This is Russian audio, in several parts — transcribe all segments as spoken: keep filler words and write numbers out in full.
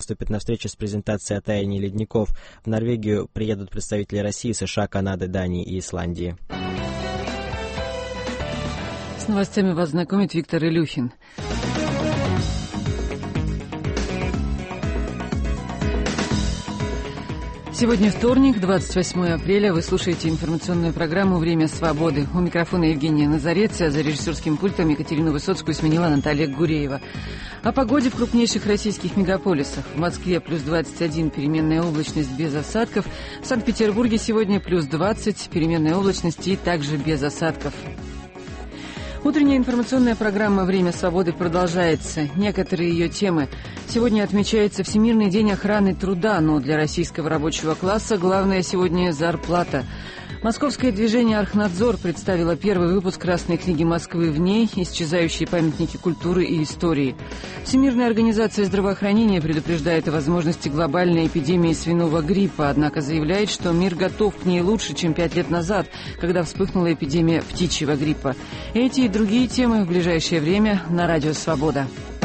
выступит на встрече с презентацией о таянии ледников. В Норвегию приедут представители России, США, Канады, Дании и Исландии. С новостями вас знакомит Виктор Илюхин. Сегодня вторник, двадцать восьмое апреля. Вы слушаете информационную программу «Время свободы». У микрофона Евгения Назарец, а за режиссерским пультом Екатерину Высоцкую сменила Наталья Гуреева. О погоде в крупнейших российских мегаполисах. В Москве плюс двадцать один, переменная облачность без осадков. В Санкт-Петербурге сегодня плюс двадцать, переменная облачность и также без осадков. Утренняя информационная программа «Время свободы» продолжается. Некоторые ее темы. Сегодня отмечается Всемирный день охраны труда, но для российского рабочего класса главное сегодня – зарплата. Московское движение «Архнадзор» представило первый выпуск «Красной книги Москвы». В ней исчезающие памятники культуры и истории. Всемирная организация здравоохранения предупреждает о возможности глобальной эпидемии свиного гриппа, однако заявляет, что мир готов к ней лучше, чем пять лет назад, когда вспыхнула эпидемия птичьего гриппа. Эти и другие темы в ближайшее время на Радио Свобода.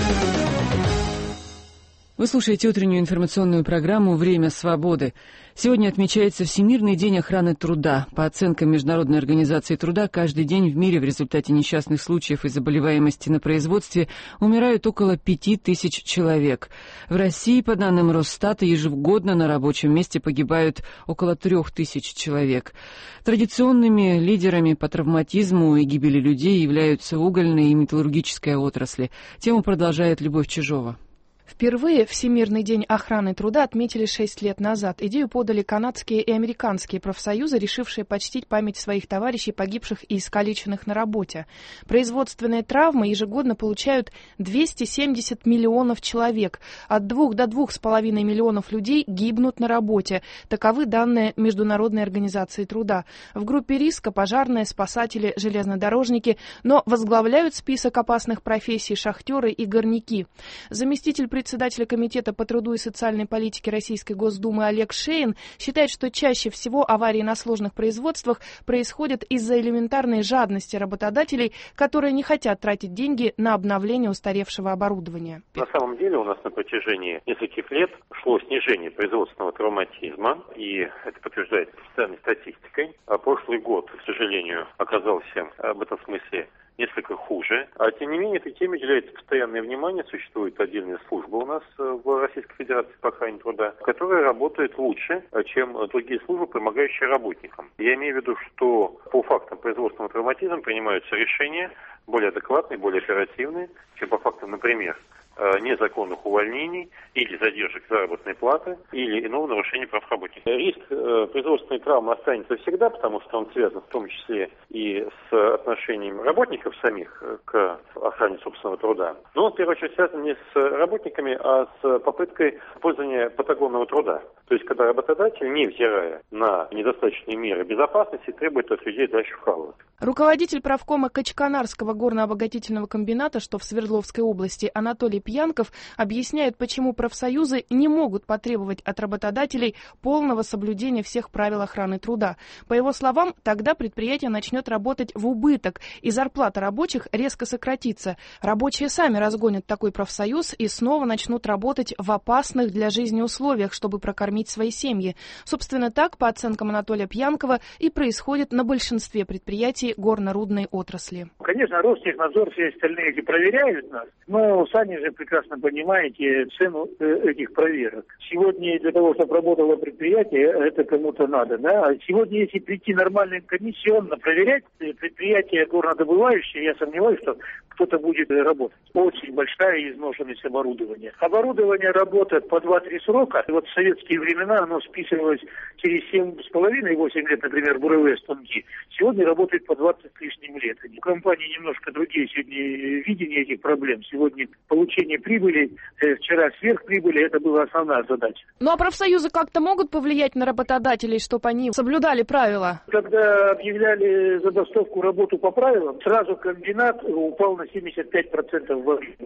Вы слушаете утреннюю информационную программу «Время свободы». Сегодня отмечается Всемирный день охраны труда. По оценкам Международной организации труда, каждый день в мире в результате несчастных случаев и заболеваемости на производстве умирают около пяти тысяч человек. В России, по данным Росстата, ежегодно на рабочем месте погибают около трех тысяч человек. Традиционными лидерами по травматизму и гибели людей являются угольная и металлургическая отрасли. Тему продолжает Любовь Чижова. Впервые Всемирный день охраны труда отметили шесть лет назад. Идею подали канадские и американские профсоюзы, решившие почтить память своих товарищей, погибших и искалеченных на работе. Производственные травмы ежегодно получают двести семьдесят миллионов человек. От двух до двух с половиной миллионов людей гибнут на работе. Таковы данные Международной организации труда. В группе риска пожарные, спасатели, железнодорожники, но возглавляют список опасных профессий шахтеры и горняки. Заместитель председателя Комитета по труду и социальной политике Российской Госдумы Олег Шейн считает, что чаще всего аварии на сложных производствах происходят из-за элементарной жадности работодателей, которые не хотят тратить деньги на обновление устаревшего оборудования. На самом деле у нас на протяжении нескольких лет шло снижение производственного травматизма, и это подтверждается официальной статистикой. А прошлый год, к сожалению, оказался в этом смысле несколько хуже. А тем не менее, этой теме уделяется постоянное внимание. Существует отдельная служба у нас в Российской Федерации по охране труда, которая работает лучше, чем другие службы, помогающие работникам. Я имею в виду, что по фактам производственного травматизма принимаются решения более адекватные, более оперативные, чем по фактам, например, незаконных увольнений или задержек заработной платы или иного нарушения прав работников. Риск э, производственной травмы останется всегда, потому что он связан в том числе и с отношением работников самих к охране собственного труда. Но он, в первую очередь, связан не с работниками, а с попыткой использования патагонного труда. То есть, когда работодатель, невзирая на недостаточные меры безопасности, требует от людей дальше вкалывать. Руководитель правкома Качканарского горно-обогатительного комбината, что в Свердловской области, Анатолий Пьянков, объясняет, почему профсоюзы не могут потребовать от работодателей полного соблюдения всех правил охраны труда. По его словам, тогда предприятие начнет работать в убыток, и зарплата рабочих резко сократится. Рабочие сами разгонят такой профсоюз и снова начнут работать в опасных для жизни условиях, чтобы прокормить свои семьи. Собственно, так, по оценкам Анатолия Пьянкова, и происходит на большинстве предприятий горно-рудной отрасли. Конечно, Ростехнадзор, все остальные эти проверяют нас, но сами же прекрасно понимаете цену этих проверок. Сегодня для того, чтобы работало предприятие, это кому-то надо, да? А сегодня, если прийти нормально комиссионно проверять предприятие горнодобывающее, я сомневаюсь, что кто-то будет работать. Очень большая изношенность оборудования. Оборудование работает по два-три срока. Вот в советские времена оно списывалось через семь с половиной, восемь лет, например, буровые станки. Сегодня работает по двадцать с лишним лет. У компании немножко другие сегодня видения этих проблем. Сегодня получение прибыли, вчера сверхприбыли, это была основная задача. Ну а профсоюзы как-то могут повлиять на работодателей, чтобы они соблюдали правила? Когда объявляли забастовку, работу по правилам, сразу комбинат упал на семьдесят пять процентов в объемах.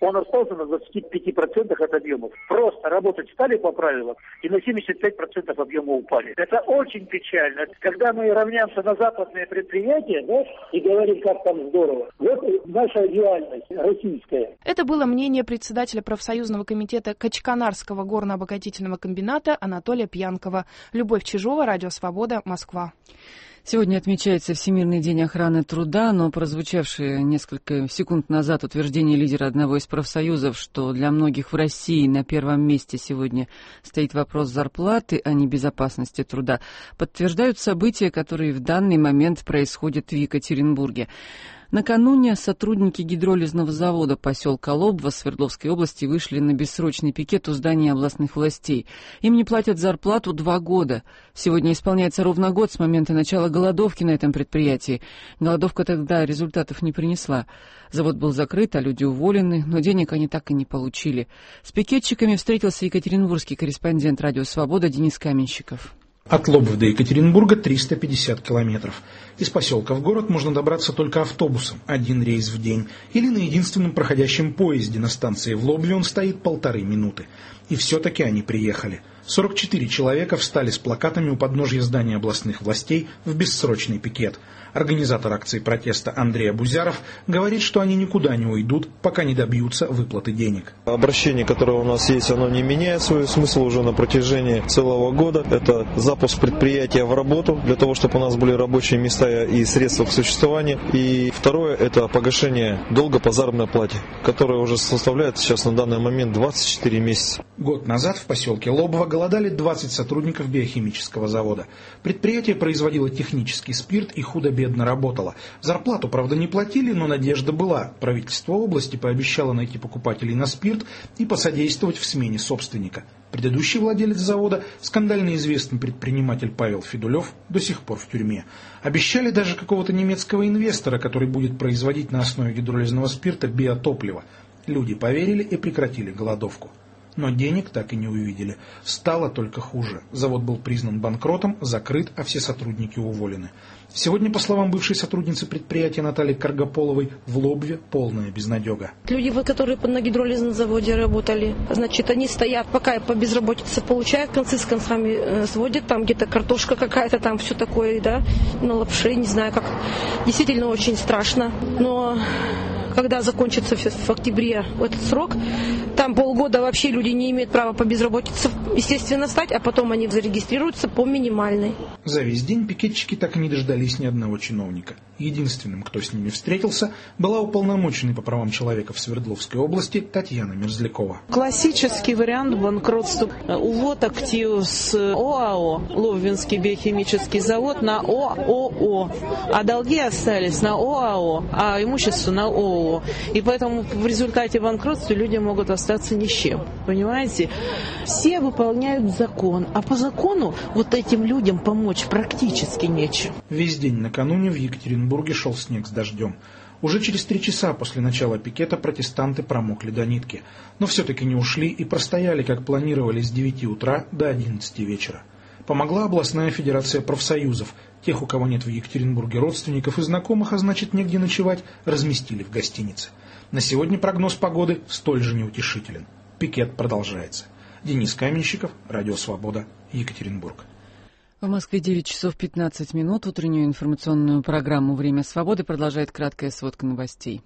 он остался на двадцати пяти процентах от объемов. Просто работать стали по правилам, и на семьдесят пять процентов объема упали. Это очень печально. Когда мы равняемся на западные предприятия, да, и говорим, как там здорово, вот наша реальность российская. Это было мнение председателя профсоюзного комитета Качканарского горно-обогатительного комбината Анатолия Пьянкова. Любовь Чижова, Радио Свобода, Москва. Сегодня отмечается Всемирный день охраны труда, но прозвучавшее несколько секунд назад утверждение лидера одного из профсоюзов, что для многих в России на первом месте сегодня стоит вопрос зарплаты, а не безопасности труда, подтверждают события, которые в данный момент происходят в Екатеринбурге. Накануне сотрудники гидролизного завода поселка Лобва Свердловской области вышли на бессрочный пикет у здания областных властей. Им не платят зарплату два года. Сегодня исполняется ровно год с момента начала голодовки на этом предприятии. Голодовка тогда результатов не принесла. Завод был закрыт, а люди уволены, но денег они так и не получили. С пикетчиками встретился екатеринбургский корреспондент «Радио Свобода» Денис Каменщиков. От Лобвы до Екатеринбурга триста пятьдесят километров. Из поселка в город можно добраться только автобусом, один рейс в день, или на единственном проходящем поезде на станции в Лобве он стоит полторы минуты. И все-таки они приехали. сорок четыре человека встали с плакатами у подножья здания областных властей в бессрочный пикет. Организатор акции протеста Андрей Абузяров говорит, что они никуда не уйдут, пока не добьются выплаты денег. Обращение, которое у нас есть, оно не меняет свой смысл уже на протяжении целого года. Это запуск предприятия в работу, для того, чтобы у нас были рабочие места и средства к существованию. И второе, это погашение долга по заработной плате, которая уже составляет сейчас на данный момент двадцать четыре месяца. Год назад в поселке Лобово голодали двадцать сотрудников биохимического завода. Предприятие производило технический спирт и худо-бедно работало. Зарплату, правда, не платили, но надежда была. Правительство области пообещало найти покупателей на спирт и посодействовать в смене собственника. Предыдущий владелец завода, скандально известный предприниматель Павел Федулев, до сих пор в тюрьме. Обещали даже какого-то немецкого инвестора, который будет производить на основе гидролизного спирта биотопливо. Люди поверили и прекратили голодовку. Но денег так и не увидели. Стало только хуже. Завод был признан банкротом, закрыт, а все сотрудники уволены. Сегодня, по словам бывшей сотрудницы предприятия Натальи Каргополовой, в Лобве полная безнадега. Люди, которые на гидролизном заводе работали, значит, они стоят, пока по безработице получают, концы с концами сводят, там где-то картошка какая-то, там все такое, да, на лапше, не знаю как. Действительно очень страшно, но... Когда закончится в октябре этот срок, там полгода вообще люди не имеют права по безработице, естественно, стать, а потом они зарегистрируются по минимальной. За весь день пикетчики так и не дождались ни одного чиновника. Единственным, кто с ними встретился, была уполномоченная по правам человека в Свердловской области Татьяна Мерзлякова. Классический вариант банкротства. Увод активов с ОАО «Лобвинский биохимический завод» на ООО, а долги остались на ОАО, а имущество на ООО. И поэтому в результате банкротства люди могут остаться ни с чем. Понимаете? Все выполняют закон, а по закону вот этим людям помочь практически нечем. Весь день накануне в Екатеринбурге шел снег с дождем. Уже через три часа после начала пикета протестанты промокли до нитки. Но все-таки не ушли и простояли, как планировали, с девяти утра до одиннадцати вечера. Помогла областная федерация профсоюзов. Тех, у кого нет в Екатеринбурге родственников и знакомых, а значит негде ночевать, разместили в гостинице. На сегодня прогноз погоды столь же неутешителен. Пикет продолжается. Денис Каменщиков, Радио Свобода, Екатеринбург. В Москве девять часов пятнадцать минут. Утреннюю информационную программу «Время свободы» продолжает краткая сводка новостей.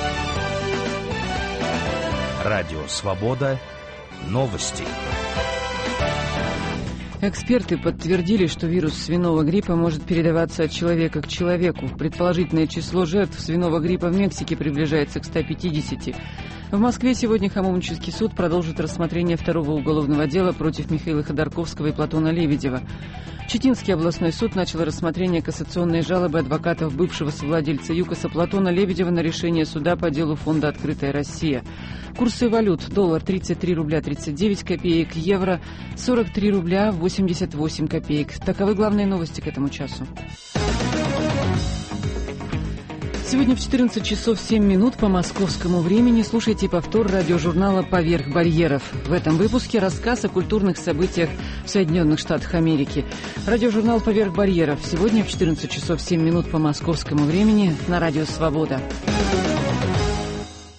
Радио Свобода. Новости. Эксперты подтвердили, что вирус свиного гриппа может передаваться от человека к человеку. Предположительное число жертв свиного гриппа в Мексике приближается к ста пятидесяти. В Москве сегодня Хамовнический суд продолжит рассмотрение второго уголовного дела против Михаила Ходорковского и Платона Лебедева. Читинский областной суд начал рассмотрение кассационной жалобы адвокатов бывшего совладельца ЮКОСа Платона Лебедева на решение суда по делу фонда «Открытая Россия». Курсы валют: доллар тридцать три рубля тридцать девять копеек, евро сорок три рубля восемьдесят восемь копеек. Таковы главные новости к этому часу. Сегодня в четырнадцать часов семь минут по московскому времени слушайте повтор радиожурнала «Поверх барьеров». В этом выпуске рассказ о культурных событиях в Соединенных Штатах Америки. Радиожурнал «Поверх барьеров» сегодня в четырнадцать часов семь минут по московскому времени на Радио Свобода.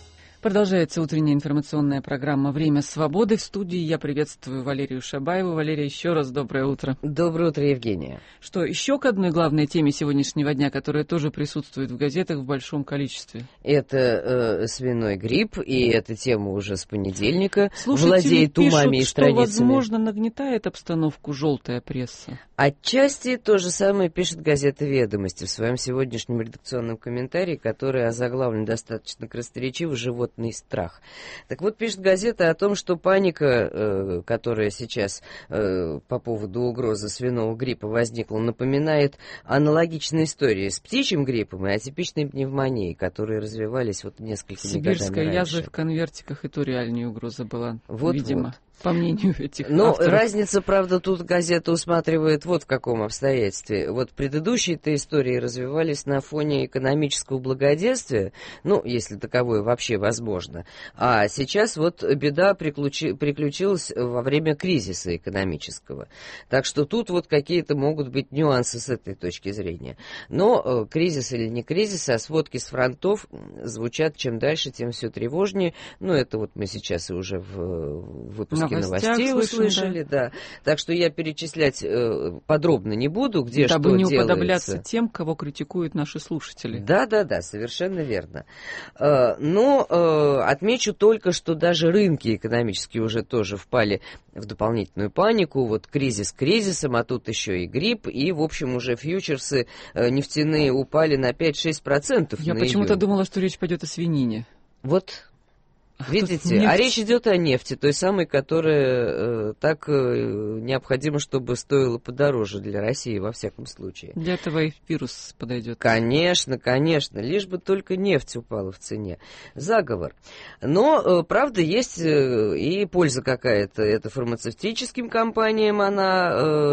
Продолжается утренняя информационная программа «Время свободы». В студии я приветствую Валерию Шабаеву. Валерия, еще раз доброе утро. Доброе утро, Евгения. Что, еще к одной главной теме сегодняшнего дня, которая тоже присутствует в газетах в большом количестве? Это э, свиной грипп, и эта тема уже с понедельника Слушатели владеет умами пишут, и страницами. что, возможно, нагнетает обстановку желтая пресса. Отчасти то же самое пишет газета «Ведомости» в своем сегодняшнем редакционном комментарии, который озаглавлен достаточно красноречиво «Животный страх». Так вот, пишет газета о том, что паника, э, которая сейчас э, по поводу угрозы свиного гриппа возникла, напоминает аналогичные истории с птичьим гриппом и атипичной пневмонией, которые развивались вот несколькими годами раньше. Сибирская язва в конвертиках, и то реальнее угроза была, вот, видимо. Вот. По мнению этих Но авторов. разница, правда, тут газета усматривает вот в каком обстоятельстве. Вот предыдущие-то истории развивались на фоне экономического благоденствия, ну, если таковое вообще возможно. А сейчас вот беда приключи, приключилась во время кризиса экономического. Так что тут вот какие-то могут быть нюансы с этой точки зрения. Но э, кризис или не кризис, а сводки с фронтов звучат чем дальше, тем все тревожнее. Ну, это вот мы сейчас и уже в, в выпуске новостей слышим, услышали, да. да. Так что я перечислять э, подробно не буду, где Дабы что не делается. уподобляться тем, кого критикуют наши слушатели. Да-да-да, совершенно верно. Э, но э, отмечу только, что даже рынки экономические уже тоже впали в дополнительную панику. Вот кризис кризисом, а тут еще и грипп. И, в общем, уже фьючерсы э, нефтяные упали на пять-шесть процентов. Я почему-то думала, что речь пойдет о свинине. Вот... Видите, а речь идет о нефти, той самой, которая э, так э, необходима, чтобы стоила подороже для России, во всяком случае. Для этого и вирус подойдет. Конечно, конечно, лишь бы только нефть упала в цене. Заговор. Но, э, правда, есть э, и польза какая-то. Это фармацевтическим компаниям, она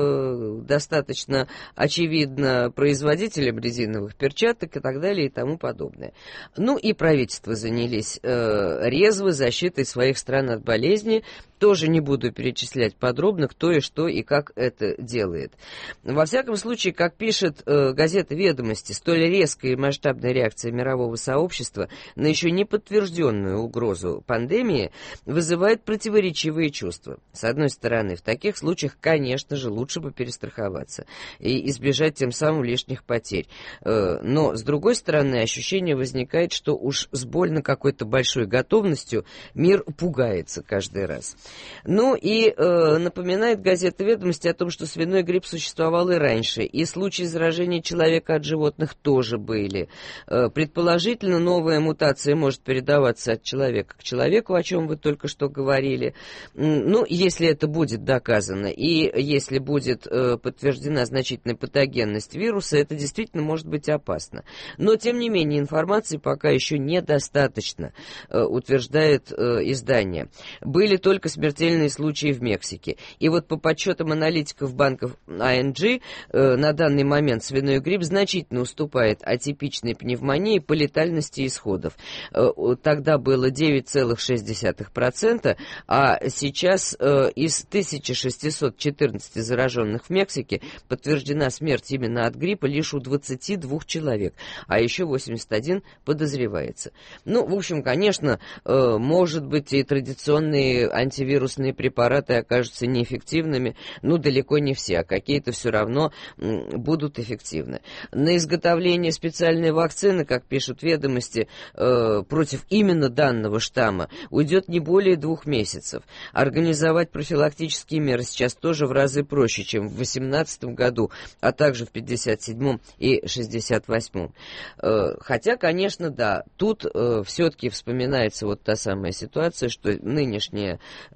э, достаточно очевидна, производителям резиновых перчаток и так далее и тому подобное. Ну и правительства занялись э, резко защитой своих стран от болезни. Тоже не буду перечислять подробно, кто и что и как это делает. Во всяком случае, как пишет э, газета «Ведомости», столь резкая и масштабная реакция мирового сообщества на еще не подтвержденную угрозу пандемии вызывает противоречивые чувства. С одной стороны, в таких случаях, конечно же, лучше бы перестраховаться и избежать тем самым лишних потерь. Э, но, с другой стороны, ощущение возникает, что уж с больно какой-то большой готовностью мир пугается каждый раз. Ну и э, напоминает газета «Ведомости» о том, что свиной грипп существовал и раньше, и случаи заражения человека от животных тоже были. Э, предположительно, новая мутация может передаваться от человека к человеку, о чем вы только что говорили. Ну, если это будет доказано, и если будет э, подтверждена значительная патогенность вируса, это действительно может быть опасно. Но, тем не менее, информации пока еще недостаточно, э, утверждает э, издание. Были только смертельные случаи в Мексике. И вот по подсчетам аналитиков банков ай эн джи, э, на данный момент свиной грипп значительно уступает атипичной пневмонии по летальности исходов. Э, тогда было девять целых шесть десятых процента, а сейчас э, из тысяча шестьсот четырнадцати зараженных в Мексике подтверждена смерть именно от гриппа лишь у двадцати двух человек, а еще восемьдесят один подозревается. Ну, в общем, конечно, э, может быть, и традиционные антивирусные препараты окажутся неэффективными, ну, далеко не все, а какие-то все равно м, будут эффективны. На изготовление специальной вакцины, как пишут «Ведомости», э, против именно данного штамма уйдет не более двух месяцев. Организовать профилактические меры сейчас тоже в разы проще, чем в восемнадцатом году, а также в пятьдесят седьмом и шестьдесят восьмом. Э, хотя, конечно, да, тут э, все-таки вспоминается вот та самая ситуация, что нынешняя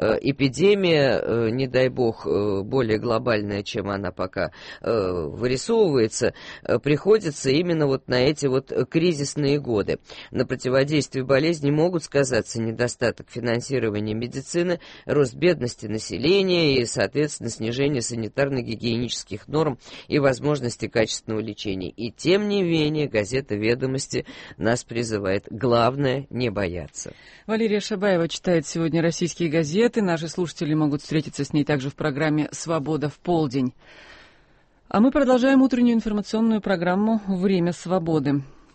эпидемия, не дай бог, более глобальная, чем она пока вырисовывается, приходится именно вот на эти вот кризисные годы. На противодействие болезни могут сказаться недостаток финансирования медицины, рост бедности населения и, соответственно, снижение санитарно-гигиенических норм и возможности качественного лечения. И тем не менее, газета «Ведомости» нас призывает: главное — не бояться. Валерия Шабаева читает сегодня российские газеты. Наши слушатели могут встретиться с ней также в программе «Свобода в полдень». А мы продолжаем утреннюю информационную программу «Время свободы».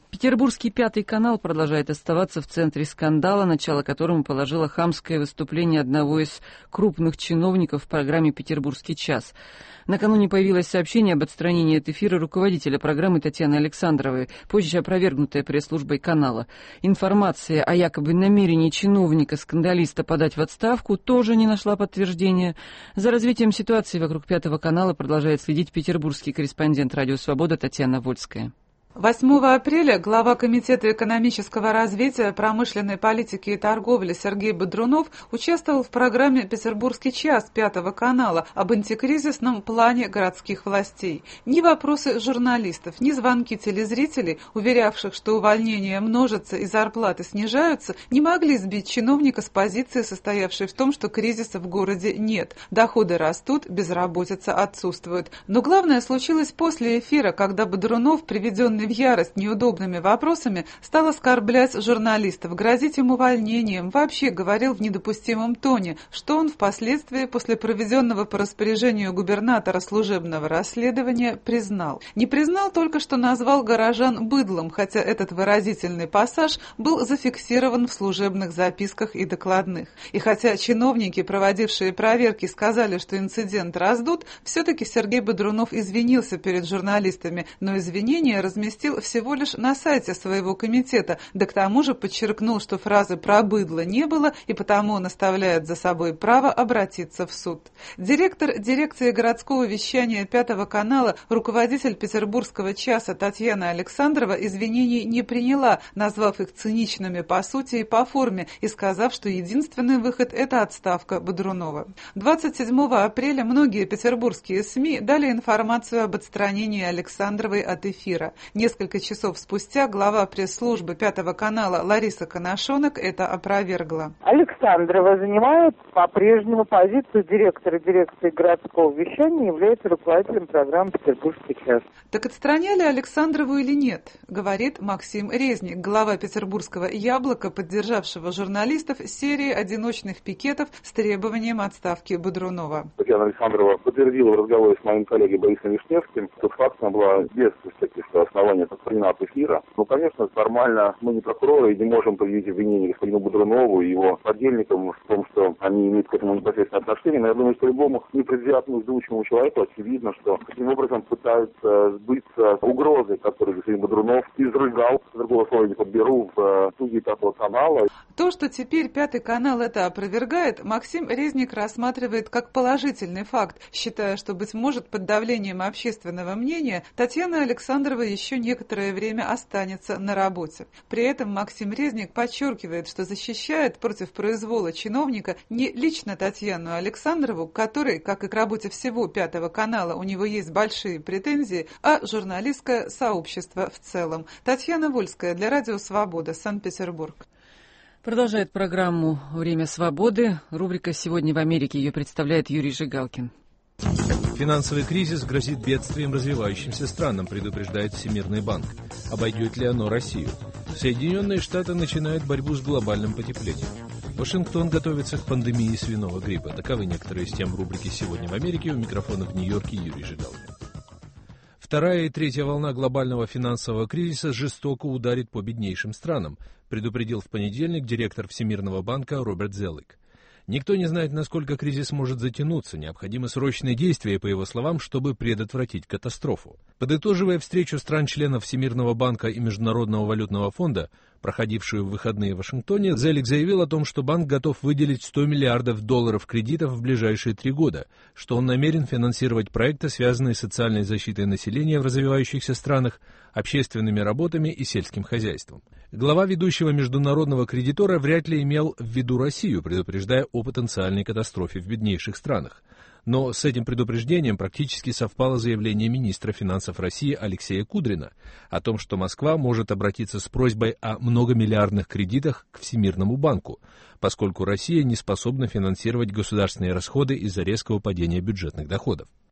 Петербургский пятый канал продолжает оставаться в центре скандала, начало которому положило хамское выступление одного из крупных чиновников в программе «Петербургский час». Накануне появилось сообщение об отстранении от эфира руководителя программы Татьяны Александровой, позже опровергнутое пресс-службой канала. Информация о якобы намерении чиновника-скандалиста подать в отставку тоже не нашла подтверждения. За развитием ситуации вокруг пятого канала продолжает следить петербургский корреспондент «Радио Свобода» Татьяна Вольская. восьмого апреля глава Комитета экономического развития, промышленной политики и торговли Сергей Бодрунов участвовал в программе «Петербургский час» пятого канала об антикризисном плане городских властей. Ни вопросы журналистов, ни звонки телезрителей, уверявших, что увольнения множатся и зарплаты снижаются, не могли сбить чиновника с позиции, состоявшей в том, что кризиса в городе нет. Доходы растут, безработица отсутствует. Но главное случилось после эфира, когда Бодрунов, приведенный в ярость неудобными вопросами, стал оскорблять журналистов, грозить им увольнением, вообще говорил в недопустимом тоне, что он впоследствии после проведенного по распоряжению губернатора служебного расследования признал. Не признал только, что назвал горожан быдлом, хотя этот выразительный пассаж был зафиксирован в служебных записках и докладных. И хотя чиновники, проводившие проверки, сказали, что инцидент раздут, все-таки Сергей Бодрунов извинился перед журналистами, но извинения разместил всего лишь на сайте своего комитета, да к тому же подчеркнул, что фразы про быдло не было, и потому он оставляет за собой право обратиться в суд. Директор дирекции городского вещания пятого канала, руководитель Петербургского часа Татьяна Александрова извинений не приняла, назвав их циничными по сути и по форме, и сказав, что единственный выход – это отставка Бодрунова. двадцать седьмого апреля многие петербургские СМИ дали информацию об отстранении Александровой от эфира. Несколько часов спустя глава пресс-службы пятого канала Лариса Коношонок это опровергла. Александрова занимает по-прежнему позицию директора дирекции городского вещания и является руководителем программы «Петербургский час». Так отстраняли Александрову или нет, говорит Максим Резник, глава петербургского «Яблока», поддержавшего журналистов серии одиночных пикетов с требованием отставки Бодрунова. Татьяна Александрова подтвердила в разговоре с моим коллегой Борисом Вишневским, что факт была без всяких оснований отстранена от эфира. Ну, конечно, формально мы не прокуроры и не можем предъявить обвинение господину Бодрунову и его подельникам в том, что они имеют к этому непосредственное отношение. Но я думаю, что любому непредвзятому, вдумчивому человеку очевидно, что таким образом пытаются сбыться угрозы, которые господин Бодрунов изрыгал, другого слова не подберу, в студии пятого канала. То, что теперь пятый канал это опровергает, Максим Резник рассматривает как положительный факт, считая, что, быть может, под давлением общественного мнения Татьяна Александрова еще некоторое время останется на работе. При этом Максим Резник подчеркивает, что защищает против произвола чиновника не лично Татьяну Александрову, к которой, как и к работе всего пятого канала, у него есть большие претензии, а журналистское сообщество в целом. Татьяна Вольская для Радио Свобода, Санкт-Петербург. Продолжает программу «Время свободы». Рубрика «Сегодня в Америке». Ее представляет Юрий Жигалкин. Финансовый кризис грозит бедствием развивающимся странам, предупреждает Всемирный банк. Обойдет ли оно Россию? Соединенные Штаты начинают борьбу с глобальным потеплением. Вашингтон готовится к пандемии свиного гриппа. Таковы некоторые из тем рубрики «Сегодня в Америке». У микрофона в Нью-Йорке Юрий Жигалкин. Вторая и третья волна глобального финансового кризиса жестоко ударит по беднейшим странам, предупредил в понедельник директор Всемирного банка Роберт Зеллик. Никто не знает, насколько кризис может затянуться. Необходимы срочные действия, по его словам, чтобы предотвратить катастрофу. Подытоживая встречу стран-членов Всемирного банка и Международного валютного фонда, проходившую в выходные в Вашингтоне, Зеллик заявил о том, что банк готов выделить сто миллиардов долларов кредитов в ближайшие три года, что он намерен финансировать проекты, связанные с социальной защитой населения в развивающихся странах, общественными работами и сельским хозяйством. Глава ведущего международного кредитора вряд ли имел в виду Россию, предупреждая о потенциальной катастрофе в беднейших странах. Но с этим предупреждением практически совпало заявление министра финансов России Алексея Кудрина о том, что Москва может обратиться с просьбой о многомиллиардных кредитах к Всемирному банку, поскольку Россия не способна финансировать государственные расходы из-за резкого падения бюджетных доходов.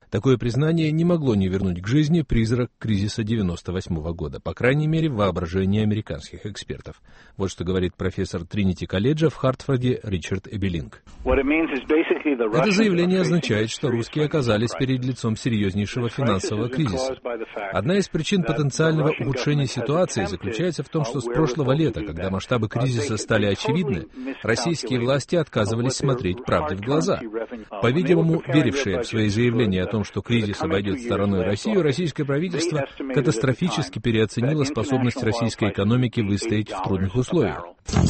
Такое признание не могло не вернуть к жизни призрак кризиса девяносто восьмого года, по крайней мере, в воображении американских экспертов. Вот что говорит профессор Тринити-колледжа в Хартфорде Ричард Эбелинг. Это заявление означает, что русские оказались перед лицом серьезнейшего финансового кризиса. Одна из причин потенциального ухудшения ситуации заключается в том, что с прошлого лета, когда масштабы кризиса стали очевидны, российские власти отказывались смотреть правде в глаза. По-видимому, верившие в свои заявления о том, что кризис обойдет стороной Россию, российское правительство катастрофически переоценило способность российской экономики выстоять в трудных условиях.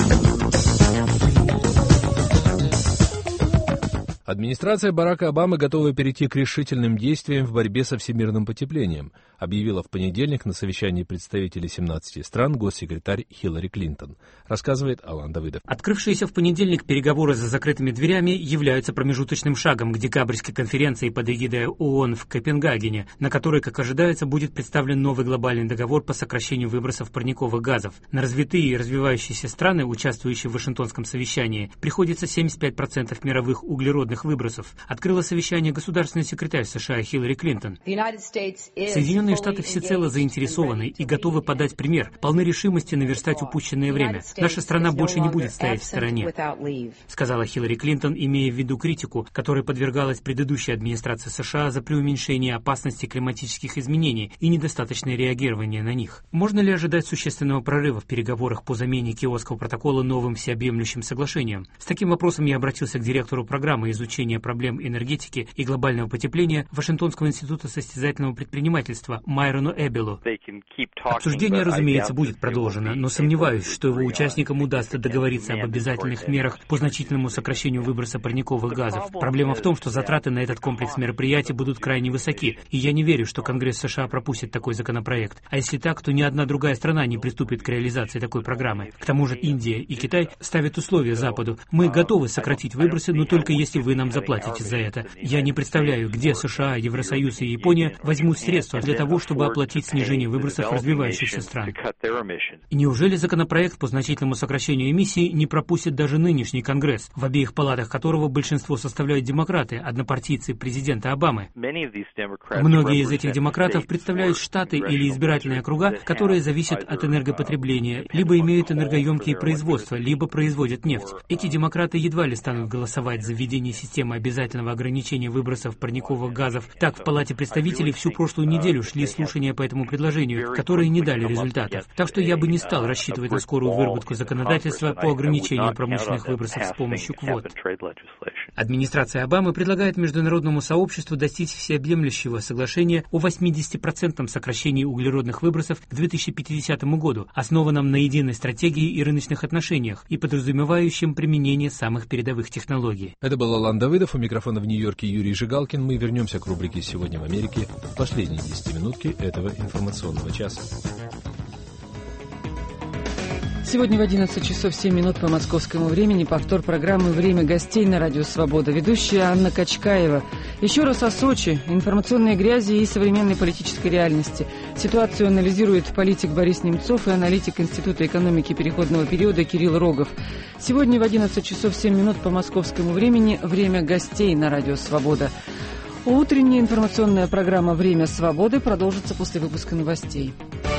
Администрация Барака Обамы готова перейти к решительным действиям в борьбе со всемирным потеплением, объявила в понедельник на совещании представителей семнадцати стран госсекретарь Хиллари Клинтон, рассказывает Алан Давыдов. Открывшиеся в понедельник переговоры за закрытыми дверями являются промежуточным шагом к декабрьской конференции под эгидой ООН в Копенгагене, на которой, как ожидается, будет представлен новый глобальный договор по сокращению выбросов парниковых газов. На развитые и развивающиеся страны, участвующие в Вашингтонском совещании, приходится семьдесят пять процентов мировых углеродных выбросов, открыла совещание государственный секретарь США Хиллари Клинтон. Соединенные Штаты всецело заинтересованы и готовы подать пример, полны решимости наверстать упущенное время. Наша страна больше не будет стоять в стороне, сказала Хиллари Клинтон, имея в виду критику, которой подвергалась предыдущая администрация США за преуменьшение опасности климатических изменений и недостаточное реагирование на них. Можно ли ожидать существенного прорыва в переговорах по замене Киотского протокола новым всеобъемлющим соглашением? С таким вопросом я обратился к директору программы изучения проблем энергетики и глобального потепления Вашингтонского института состязательного предпринимательства Майрону Эбелу. Обсуждение, разумеется, будет продолжено, но сомневаюсь, что его участникам удастся договориться об обязательных мерах по значительному сокращению выброса парниковых газов. Проблема в том, что затраты на этот комплекс мероприятий будут крайне высоки, и я не верю, что Конгресс США пропустит такой законопроект. А если так, то ни одна другая страна не приступит к реализации такой программы. К тому же Индия и Китай ставят условия Западу. Мы готовы сократить выбросы, но только если вы нам заплатите за это. Я не представляю, где США, Евросоюз и Япония возьмут средства для того, чтобы оплатить снижение выбросов развивающихся стран. И неужели законопроект по значительному сокращению эмиссий не пропустит даже нынешний Конгресс, в обеих палатах которого большинство составляют демократы, однопартийцы президента Обамы? Многие из этих демократов представляют штаты или избирательные округа, которые зависят от энергопотребления, либо имеют энергоемкие производства, либо производят нефть. Эти демократы едва ли станут голосовать за введение системы обязательного ограничения выбросов парниковых газов. Так, в Палате представителей всю прошлую неделю шли слушания по этому предложению, которые не дали результатов. Так что я бы не стал рассчитывать на скорую выработку законодательства по ограничению промышленных выбросов с помощью квот. Администрация Обамы предлагает международному сообществу достичь всеобъемлющего соглашения о восьмидесятипроцентном сокращении углеродных выбросов к две тысячи пятидесятому году, основанном на единой стратегии и рыночных отношениях и подразумевающем применение самых передовых технологий. Это был Алан Давыдов, у микрофона в Нью-Йорке Юрий Жигалкин. Мы вернемся к рубрике «Сегодня в Америке» в последние десятиминутки этого информационного часа. Сегодня в одиннадцать часов семь минут по московскому времени повтор программы «Время гостей» на Радио Свобода. Ведущая Анна Качкаева. Еще раз о Сочи, информационной грязи и современной политической реальности. Ситуацию анализирует политик Борис Немцов и аналитик Института экономики переходного периода Кирилл Рогов. Сегодня в одиннадцать часов семь минут по московскому времени «Время гостей» на Радио Свобода. Утренняя информационная программа «Время свободы» продолжится после выпуска новостей.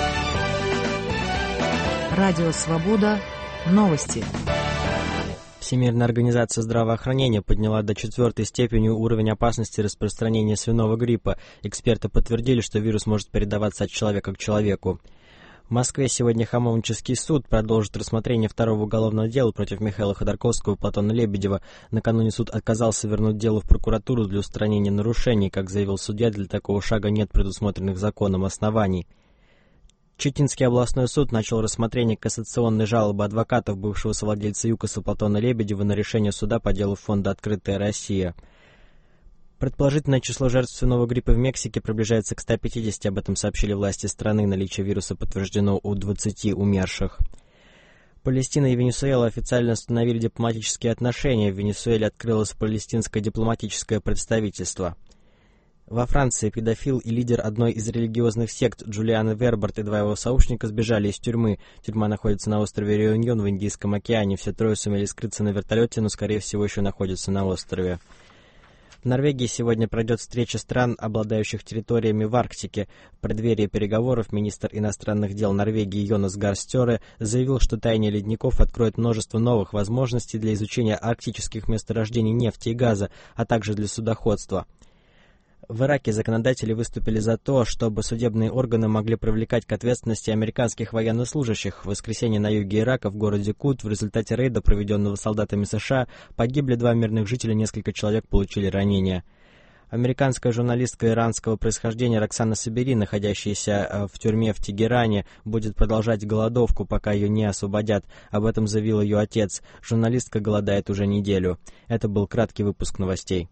Радио Свобода. Новости. Всемирная организация здравоохранения подняла до четвертой степени уровень опасности распространения свиного гриппа. Эксперты подтвердили, что вирус может передаваться от человека к человеку. В Москве сегодня Хамовнический суд продолжит рассмотрение второго уголовного дела против Михаила Ходорковского и Платона Лебедева. Накануне суд отказался вернуть дело в прокуратуру для устранения нарушений. Как заявил судья, для такого шага нет предусмотренных законом оснований. Читинский областной суд начал рассмотрение кассационной жалобы адвокатов бывшего совладельца ЮКОСа Платона Лебедева на решение суда по делу фонда «Открытая Россия». Предположительное число жертв свиного гриппа в Мексике приближается к ста пятидесяти, об этом сообщили власти страны. Наличие вируса подтверждено у двадцати умерших. Палестина и Венесуэла официально установили дипломатические отношения. В Венесуэле открылось палестинское дипломатическое представительство. Во Франции педофил и лидер одной из религиозных сект Джулиан Верберт и два его сообщника сбежали из тюрьмы. Тюрьма находится на острове Реюньон в Индийском океане. Все трое сумели скрыться на вертолете, но, скорее всего, еще находятся на острове. В Норвегии сегодня пройдет встреча стран, обладающих территориями в Арктике. В преддверии переговоров министр иностранных дел Норвегии Йонас Гар Стёре заявил, что таяние ледников откроет множество новых возможностей для изучения арктических месторождений нефти и газа, а также для судоходства. В Ираке законодатели выступили за то, чтобы судебные органы могли привлекать к ответственности американских военнослужащих. В воскресенье на юге Ирака, в городе Кут, в результате рейда, проведенного солдатами США, погибли два мирных жителя, несколько человек получили ранения. Американская журналистка иранского происхождения Роксана Сабери, находящаяся в тюрьме в Тегеране, будет продолжать голодовку, пока ее не освободят. Об этом заявил ее отец. Журналистка голодает уже неделю. Это был краткий выпуск новостей.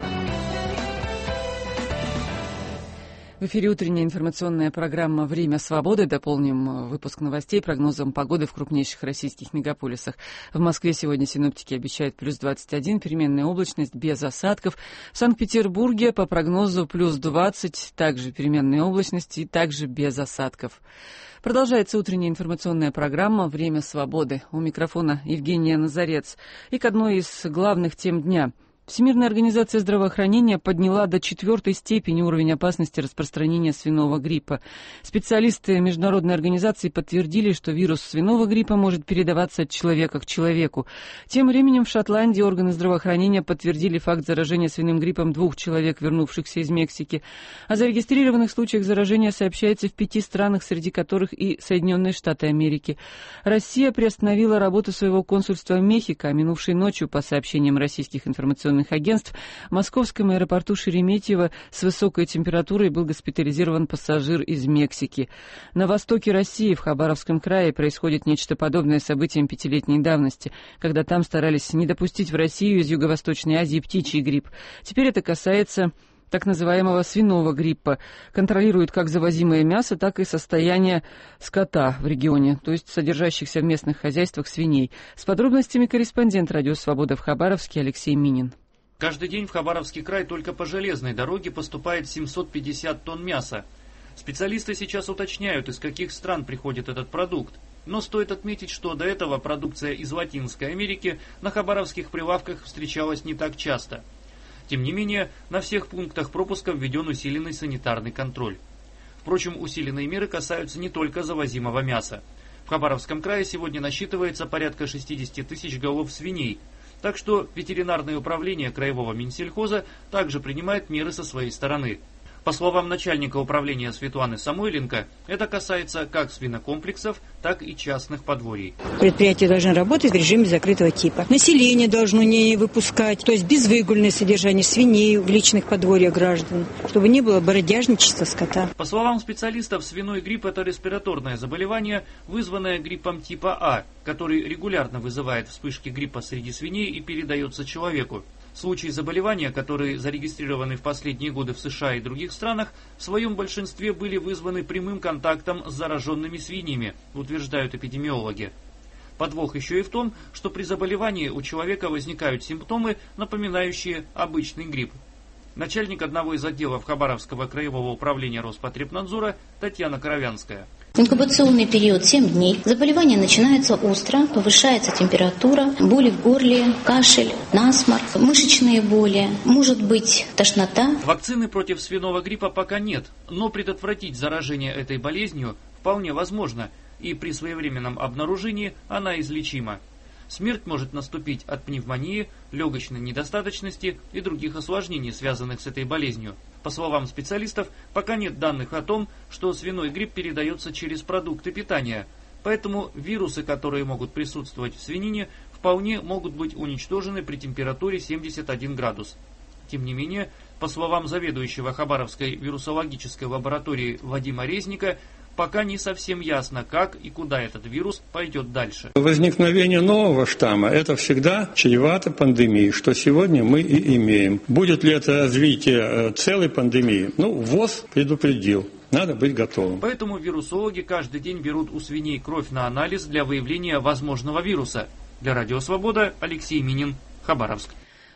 В эфире утренняя информационная программа «Время свободы». Дополним выпуск новостей прогнозом погоды в крупнейших российских мегаполисах. В Москве сегодня синоптики обещают плюс двадцать один, переменная облачность без осадков. В Санкт-Петербурге по прогнозу плюс двадцать, также переменная облачность и также без осадков. Продолжается утренняя информационная программа «Время свободы». У микрофона Евгения Назарец. И к одной из главных тем дня – Всемирная организация здравоохранения подняла до четвертой степени уровень опасности распространения свиного гриппа. Специалисты международной организации подтвердили, что вирус свиного гриппа может передаваться от человека к человеку. Тем временем в Шотландии органы здравоохранения подтвердили факт заражения свиным гриппом двух человек, вернувшихся из Мексики. О зарегистрированных случаях заражения сообщается в пяти странах, среди которых и Соединенные Штаты Америки. Россия приостановила работу своего консульства в Мехико, а минувшей ночью, по сообщениям российских информационных агентств, в московском аэропорту Шереметьево с высокой температурой был госпитализирован пассажир из Мексики. На востоке России, в Хабаровском крае, происходит нечто подобное событиям пятилетней давности, когда там старались не допустить в Россию из Юго-Восточной Азии птичий грипп. Теперь это касается так называемого свиного гриппа. Контролирует как завозимое мясо, так и состояние скота в регионе, то есть содержащихся в местных хозяйствах свиней. С подробностями корреспондент «Радио Свобода» в Хабаровске Алексей Минин. Каждый день в Хабаровский край только по железной дороге поступает семьсот пятьдесят тонн мяса. Специалисты сейчас уточняют, из каких стран приходит этот продукт. Но стоит отметить, что до этого продукция из Латинской Америки на хабаровских прилавках встречалась не так часто. Тем не менее, на всех пунктах пропуска введен усиленный санитарный контроль. Впрочем, усиленные меры касаются не только завозимого мяса. В Хабаровском крае сегодня насчитывается порядка шестьдесят тысяч голов свиней. Так что ветеринарное управление краевого Минсельхоза также принимает меры со своей стороны. По словам начальника управления Светланы Самойленко, это касается как свинокомплексов, так и частных подворий. Предприятия должны работать в режиме закрытого типа. Население должно не выпускать, то есть безвыгульное содержание свиней в личных подворьях граждан, чтобы не было бродяжничества скота. По словам специалистов, свиной грипп – это респираторное заболевание, вызванное гриппом типа А, который регулярно вызывает вспышки гриппа среди свиней и передается человеку. Случаи заболевания, которые зарегистрированы в последние годы в США и других странах, в своем большинстве были вызваны прямым контактом с зараженными свиньями, утверждают эпидемиологи. Подвох еще и в том, что при заболевании у человека возникают симптомы, напоминающие обычный грипп. Начальник одного из отделов Хабаровского краевого управления Роспотребнадзора Татьяна Коровянская. Инкубационный период семь дней. Заболевание начинается остро, повышается температура, боли в горле, кашель, насморк, мышечные боли, может быть тошнота. Вакцины против свиного гриппа пока нет, но предотвратить заражение этой болезнью вполне возможно, и при своевременном обнаружении она излечима. Смерть может наступить от пневмонии, легочной недостаточности и других осложнений, связанных с этой болезнью. По словам специалистов, пока нет данных о том, что свиной грипп передается через продукты питания. Поэтому вирусы, которые могут присутствовать в свинине, вполне могут быть уничтожены при температуре семьдесят один градус. Тем не менее, по словам заведующего Хабаровской вирусологической лаборатории Вадима Резника, пока не совсем ясно, как и куда этот вирус пойдет дальше. Возникновение нового штамма – это всегда чревато пандемией, что сегодня мы и имеем. Будет ли это развитие целой пандемии? Ну, ВОЗ предупредил. Надо быть готовым. Поэтому вирусологи каждый день берут у свиней кровь на анализ для выявления возможного вируса. Для Радио Свобода Алексей Минин, Хабаровск.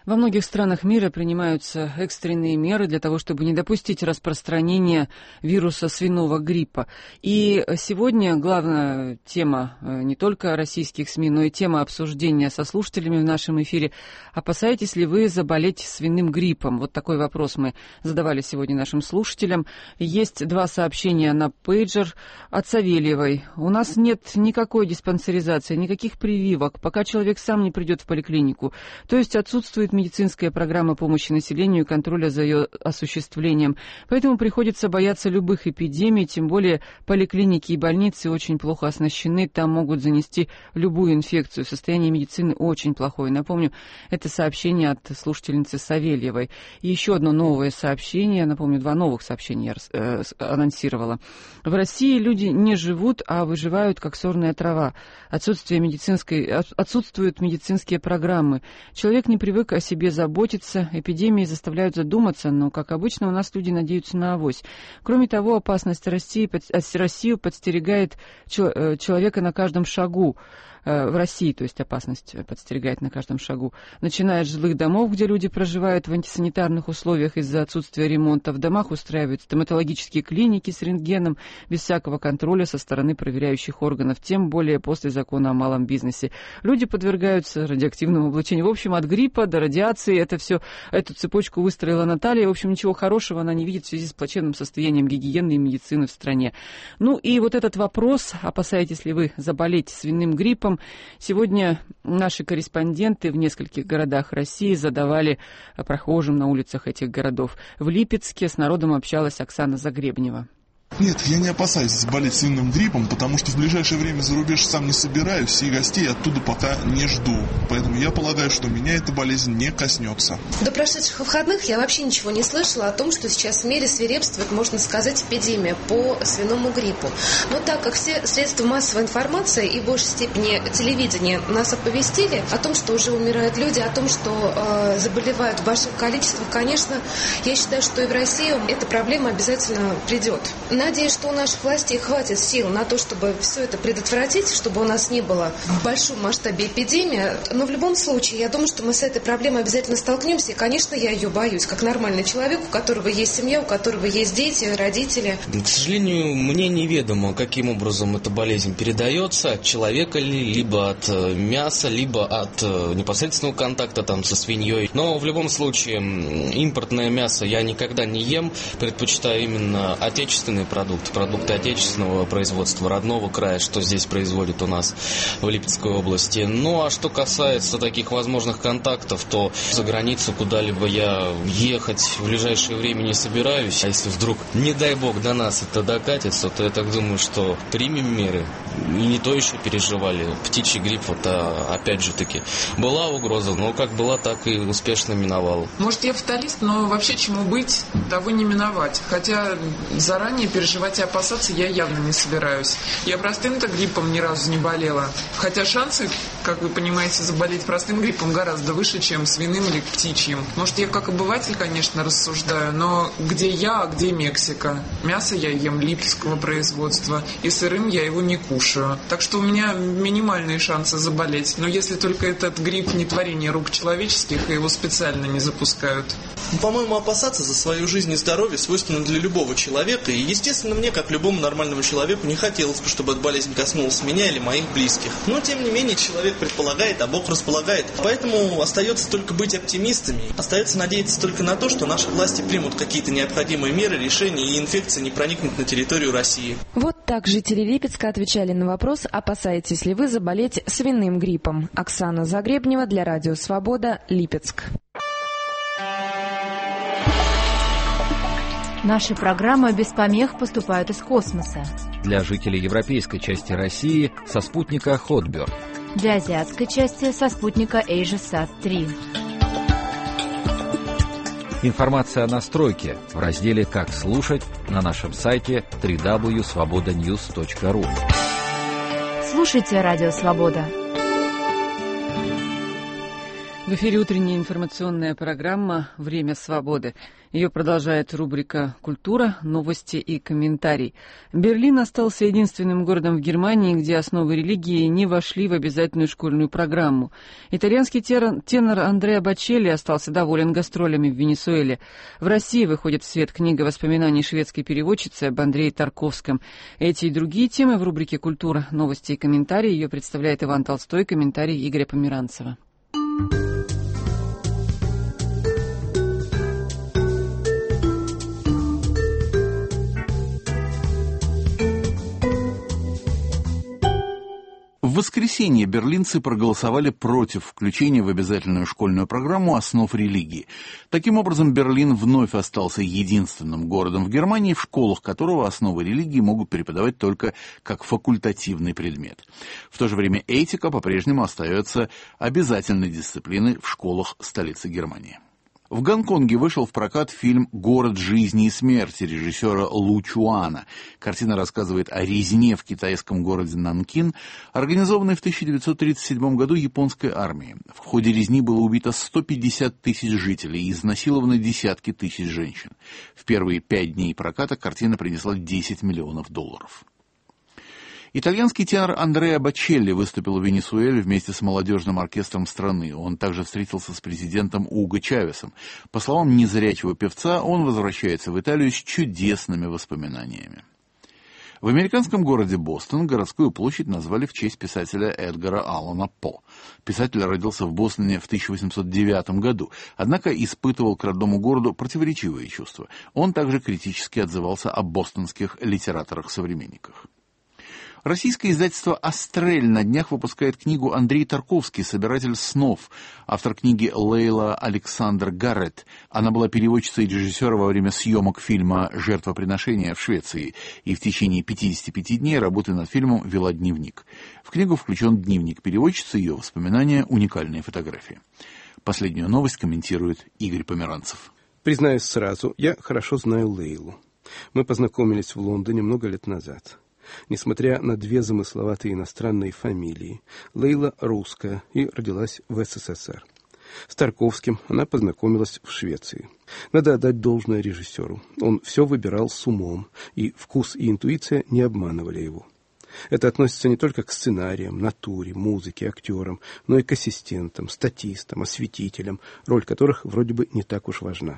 Во многих странах мира принимаются экстренные меры для того, чтобы не допустить распространения вируса свиного гриппа. И сегодня главная тема не только российских СМИ, но и тема обсуждения со слушателями в нашем эфире. Опасаетесь ли вы заболеть свиным гриппом? Вот такой вопрос мы задавали сегодня нашим слушателям. Есть два сообщения на пейджер от Савельевой. У нас нет никакой диспансеризации, никаких прививок, пока человек сам не придет в поликлинику. То есть отсутствует медицинская программа помощи населению и контроля за ее осуществлением. Поэтому приходится бояться любых эпидемий, тем более поликлиники и больницы очень плохо оснащены, там могут занести любую инфекцию. Состояние медицины очень плохое. Напомню, это сообщение от слушательницы Савельевой. И еще одно новое сообщение, напомню, два новых сообщения я э, анонсировала. В России люди не живут, а выживают как сорная трава. Отсутствие медицинской, отсутствуют медицинские программы. Человек не привык о себе заботиться, эпидемии заставляют задуматься, но, как обычно, у нас люди надеются на авось. Кроме того, опасность России, Россию подстерегает человека на каждом шагу. В России, то есть опасность подстерегает на каждом шагу. Начиная от жилых домов, где люди проживают в антисанитарных условиях из-за отсутствия ремонта, в домах устраивают стоматологические клиники с рентгеном, без всякого контроля со стороны проверяющих органов, тем более после закона о малом бизнесе. Люди подвергаются радиоактивному облучению. В общем, от гриппа до радиации, это все, эту цепочку выстроила Наталья. В общем, ничего хорошего она не видит в связи с плачевным состоянием гигиены и медицины в стране. Ну и вот этот вопрос, опасаетесь ли вы заболеть свиным гриппом, сегодня наши корреспонденты в нескольких городах России задавали прохожим на улицах этих городов. В Липецке с народом общалась Оксана Загребнева. Нет, я не опасаюсь заболеть свиным гриппом, потому что в ближайшее время за рубеж сам не собираюсь и гостей оттуда пока не жду. Поэтому я полагаю, что меня эта болезнь не коснется. До прошедших выходных я вообще ничего не слышала о том, что сейчас в мире свирепствует, можно сказать, эпидемия по свиному гриппу. Но так как все средства массовой информации и в большей степени телевидение нас оповестили о том, что уже умирают люди, о том, что э, заболевают в больших количествах, конечно, я считаю, что и в Россию эта проблема обязательно придет. Надеюсь, что у наших властей хватит сил на то, чтобы все это предотвратить, чтобы у нас не было в большом масштабе эпидемии. Но в любом случае, я думаю, что мы с этой проблемой обязательно столкнемся. И, конечно, я ее боюсь, как нормальный человек, у которого есть семья, у которого есть дети, родители. К сожалению, мне неведомо, каким образом эта болезнь передается, от человека ли, либо от мяса, либо от непосредственного контакта там, со свиньей. Но в любом случае, импортное мясо я никогда не ем, предпочитаю именно отечественные продукты, продукты отечественного производства, родного края, что здесь производят у нас в Липецкой области. Ну, а что касается таких возможных контактов, то за границу куда-либо я ехать в ближайшее время не собираюсь. А если вдруг, не дай бог, до нас это докатится, то я так думаю, что примем меры. И не то еще переживали. Птичий грипп, вот, а, опять же таки, была угроза, но как была, так и успешно миновала. Может, я фаталист, но вообще чему быть, того не миновать. Хотя заранее переживать и опасаться я явно не собираюсь. Я простым-то гриппом ни разу не болела. Хотя шансы, как вы понимаете, заболеть простым гриппом гораздо выше, чем свиным или птичьим. Может, я как обыватель, конечно, рассуждаю, но где я, а где Мексика? Мясо я ем липецкого производства, и сырым я его не кушаю. Так что у меня минимальные шансы заболеть. Но если только этот грипп не творение рук человеческих, и его специально не запускают. По-моему, опасаться за свою жизнь и здоровье свойственно для любого человека. И, естественно, мне, как любому нормальному человеку, не хотелось бы, чтобы эта болезнь коснулась меня или моих близких. Но, тем не менее, человек предполагает, а Бог располагает. Поэтому остается только быть оптимистами. Остается надеяться только на то, что наши власти примут какие-то необходимые меры, решения, и инфекция не проникнет на территорию России. Вот так жители Липецка отвечали на вопрос, опасаетесь ли вы заболеть свиным гриппом. Оксана Загребнева для Радио Свобода, Липецк. Наши программы без помех поступают из космоса. Для жителей европейской части России со спутника Хотберг. Для азиатской части со спутника AsiaSat три. Информация о настройке в разделе «Как слушать» на нашем сайте дабл ю дабл ю дабл ю точка свобода ньюс точка ру. Слушайте Радио Свобода. В эфире утренняя информационная программа «Время свободы». Ее продолжает рубрика «Культура, новости и комментарий». Берлин остался единственным городом в Германии, где основы религии не вошли в обязательную школьную программу. Итальянский тенор Андреа Бочелли остался доволен гастролями в Венесуэле. В России выходит в свет книга воспоминаний шведской переводчицы об Андрее Тарковском. Эти и другие темы в рубрике «Культура, новости и комментарии». Ее представляет Иван Толстой, комментарий Игоря Померанцева. В воскресенье берлинцы проголосовали против включения в обязательную школьную программу основ религии. Таким образом, Берлин вновь остался единственным городом в Германии, в школах которого основы религии могут преподавать только как факультативный предмет. В то же время этика по-прежнему остается обязательной дисциплиной в школах столицы Германии. В Гонконге вышел в прокат фильм «Город жизни и смерти» режиссера Лу Чуана. Картина рассказывает о резне в китайском городе Нанкин, организованной в тысяча девятьсот тридцать седьмом году японской армией. В ходе резни было убито сто пятьдесят тысяч жителей и изнасиловано десятки тысяч женщин. В первые пять дней проката картина принесла десять миллионов долларов. Итальянский тенор Андреа Бочелли выступил в Венесуэле вместе с молодежным оркестром страны. Он также встретился с президентом Уго Чавесом. По словам незрячего певца, он возвращается в Италию с чудесными воспоминаниями. В американском городе Бостон городскую площадь назвали в честь писателя Эдгара Аллана По. Писатель родился в Бостоне в тысяча восемьсот девятом году, однако испытывал к родному городу противоречивые чувства. Он также критически отзывался о бостонских литераторах-современниках. Российское издательство «Астрель» на днях выпускает книгу Андрей Тарковский «Собиратель снов». Автор книги Лейла Александр Гаррет. Она была переводчицей режиссера во время съемок фильма «Жертвоприношение» в Швеции и в течение пятидесяти пяти дней работы над фильмом вела дневник. В книгу включен дневник переводчицы, ее воспоминания, уникальные фотографии. Последнюю новость комментирует Игорь Померанцев. Признаюсь сразу, я хорошо знаю Лейлу. Мы познакомились в Лондоне много лет назад. Несмотря на две замысловатые иностранные фамилии, Лейла русская и родилась в СССР. С Тарковским она познакомилась в Швеции. Надо отдать должное режиссеру. Он все выбирал с умом, и вкус и интуиция не обманывали его. Это относится не только к сценариям, натуре, музыке, актерам, но и к ассистентам, статистам, осветителям, роль которых вроде бы не так уж важна.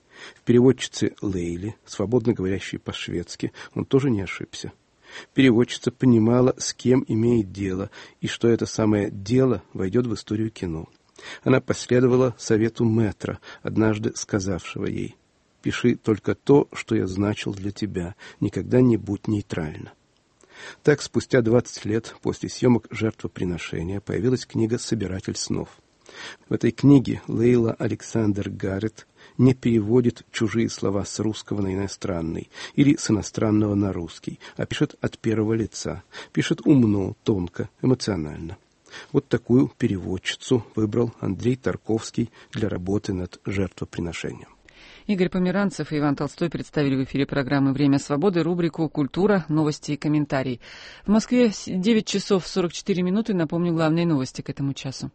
В переводчице Лейле, свободно говорящей по-шведски, он тоже не ошибся. Переводчица понимала, с кем имеет дело, и что это самое дело войдет в историю кино. Она последовала совету мэтра, однажды сказавшего ей: «Пиши только то, что я значил для тебя, никогда не будь нейтральна». Так, спустя двадцать лет после съемок «Жертвоприношения» появилась книга «Собиратель снов». В этой книге Лейла Александр Гаррет не переводит чужие слова с русского на иностранный или с иностранного на русский, а пишет от первого лица, пишет умно, тонко, эмоционально. Вот такую переводчицу выбрал Андрей Тарковский для работы над «Жертвоприношением». Игорь Померанцев и Иван Толстой представили в эфире программы «Время свободы» рубрику «Культура, новости и комментарии». В Москве девять часов сорок четыре минуты. Напомню главные новости к этому часу.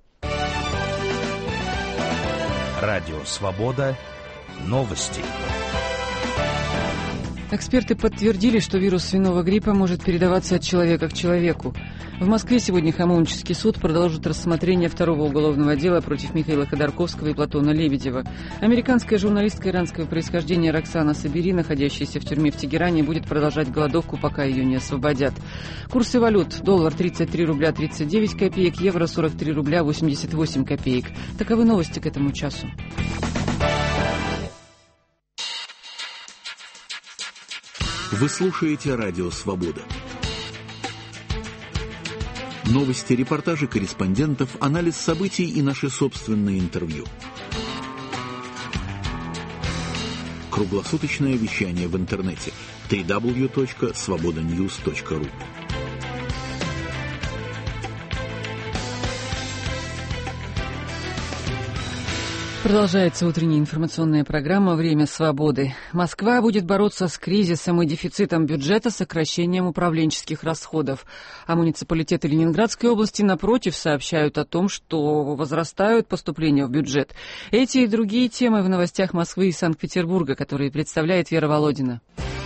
Радио «Свобода». Новости. Эксперты подтвердили, что вирус свиного гриппа может передаваться от человека к человеку. В Москве сегодня Хамовнический суд продолжит рассмотрение второго уголовного дела против Михаила Ходорковского и Платона Лебедева. Американская журналистка иранского происхождения Роксана Сабири, находящаяся в тюрьме в Тегеране, будет продолжать голодовку, пока ее не освободят. Курсы валют: доллар тридцать три рубля тридцать девять копеек, евро сорок три рубля восемьдесят восемь копеек. Таковы новости к этому часу. Вы слушаете радио «Свобода». Новости, репортажи корреспондентов, анализ событий и наши собственные интервью. Круглосуточное вещание в интернете дабл ю дабл ю дабл ю точка свобода ньюс точка ру. Продолжается утренняя информационная программа «Время свободы». Москва будет бороться с кризисом и дефицитом бюджета сокращением управленческих расходов. А муниципалитеты Ленинградской области, напротив, сообщают о том, что возрастают поступления в бюджет. Эти и другие темы в новостях Москвы и Санкт-Петербурга, которые представляет Вера Володина.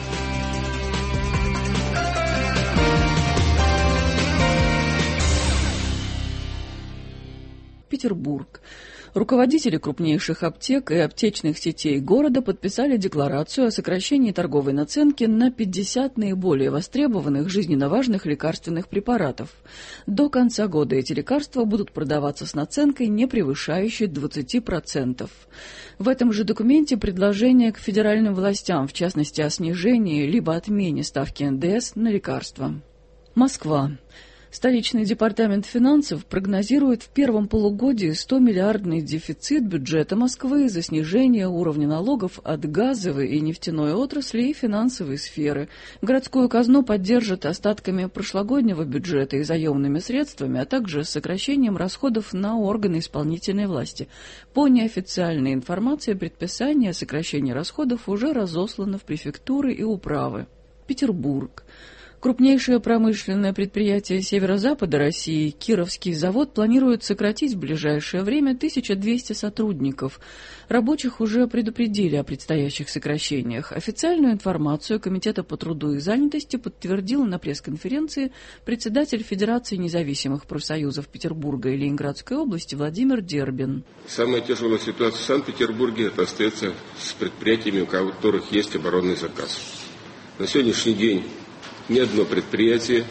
Петербург. Руководители крупнейших аптек и аптечных сетей города подписали декларацию о сокращении торговой наценки на пятьдесят наиболее востребованных жизненно важных лекарственных препаратов. До конца года эти лекарства будут продаваться с наценкой, не превышающей двадцати процентов. В этом же документе предложение к федеральным властям, в частности о снижении либо отмене ставки эн дэ эс на лекарства. Москва. Столичный департамент финансов прогнозирует в первом полугодии сто-миллиардный дефицит бюджета Москвы из-за снижения уровня налогов от газовой и нефтяной отрасли и финансовой сферы. Городскую казну поддержат остатками прошлогоднего бюджета и заемными средствами, а также сокращением расходов на органы исполнительной власти. По неофициальной информации, предписание о сокращении расходов уже разослано в префектуры и управы. Петербург. Крупнейшее промышленное предприятие северо-запада России, Кировский завод, планирует сократить в ближайшее время тысячу двести сотрудников. Рабочих уже предупредили о предстоящих сокращениях. Официальную информацию Комитета по труду и занятости подтвердил на пресс-конференции председатель Федерации независимых профсоюзов Петербурга и Ленинградской области Владимир Дербин. Самая тяжелая ситуация в Санкт-Петербурге это остается с предприятиями, у которых есть оборонный заказ. На сегодняшний день ни одно предприятие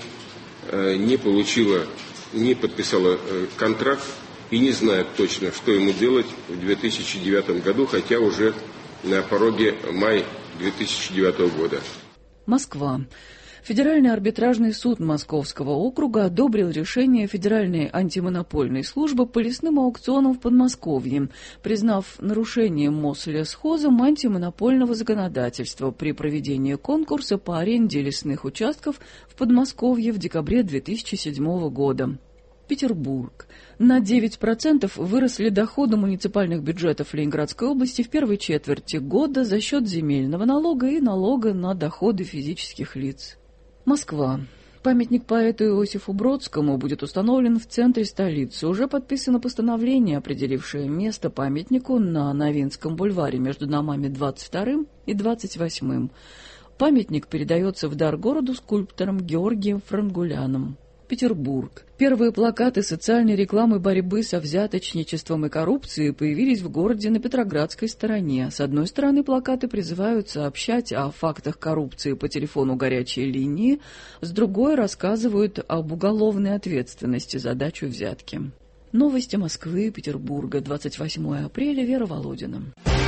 не получило, не подписало контракт и не знает точно, что ему делать в две тысячи девятом году, хотя уже на пороге мая две тысячи девятого года. Москва. Федеральный арбитражный суд Московского округа одобрил решение Федеральной антимонопольной службы по лесным аукционам в Подмосковье, признав нарушением Мослесхозом антимонопольного законодательства при проведении конкурса по аренде лесных участков в Подмосковье в декабре две тысячи седьмого года. Петербург. На девять процентов выросли доходы муниципальных бюджетов Ленинградской области в первой четверти года за счет земельного налога и налога на доходы физических лиц. Москва. Памятник поэту Иосифу Бродскому будет установлен в центре столицы. Уже подписано постановление, определившее место памятнику на Новинском бульваре между домами двадцать вторым и двадцать восьмым. Памятник передается в дар городу скульптором Георгием Франгуляном. Петербург. Первые плакаты социальной рекламы борьбы со взяточничеством и коррупцией появились в городе на Петроградской стороне. С одной стороны, плакаты призывают сообщать о фактах коррупции по телефону горячей линии, с другой рассказывают об уголовной ответственности за дачу взятки. Новости Москвы и Петербурга. двадцать восьмого апреля. Вера Володина.